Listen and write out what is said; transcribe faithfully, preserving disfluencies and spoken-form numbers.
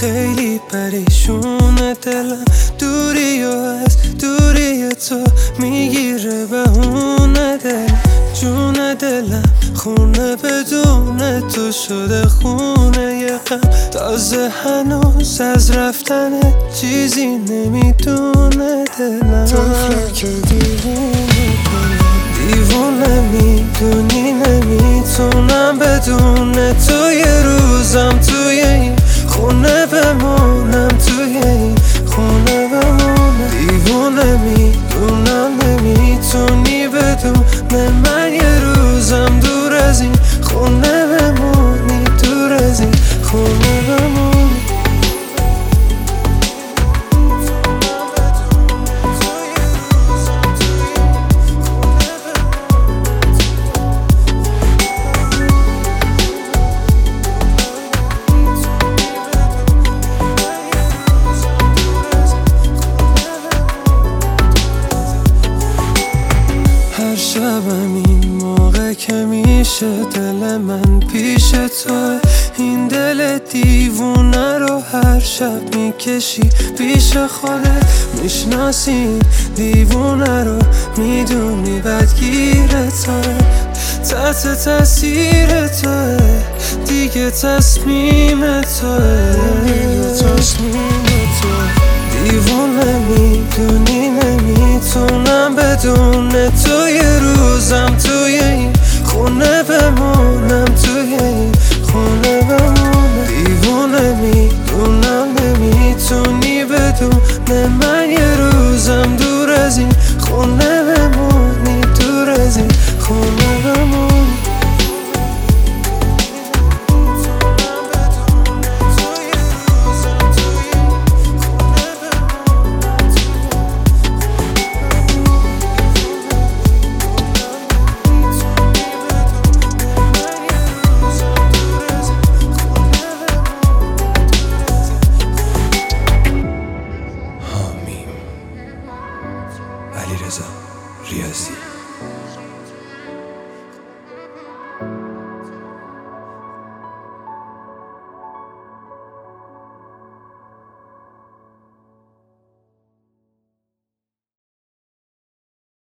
خیلی پریشونه دلم، دوری و از دوری تو میگیره بهونه دل، جون دلم خونه بدون تو شده خونه یه غم، تازه هنوز از رفتن چیزی نمیدونه دلم. طفله که دیوونه دلم، دیوونه میدونی نمیتونم بدون تو یه روزم توی این خونه بمونم، توی این خونه بمونم. دیوونه میدونم نمیتونی بدون من یه روزم دور از این خونه بمونی، دور از این خونه بمونی. هر شبم این موقع که میشه دل من پیش تو، این دل دیوونه رو هر شب میکشی پیش خودت، میشناسی دیوونه رو میدونی بدگیر توه، تحت تاثیر توه دیگه تصمیم توه.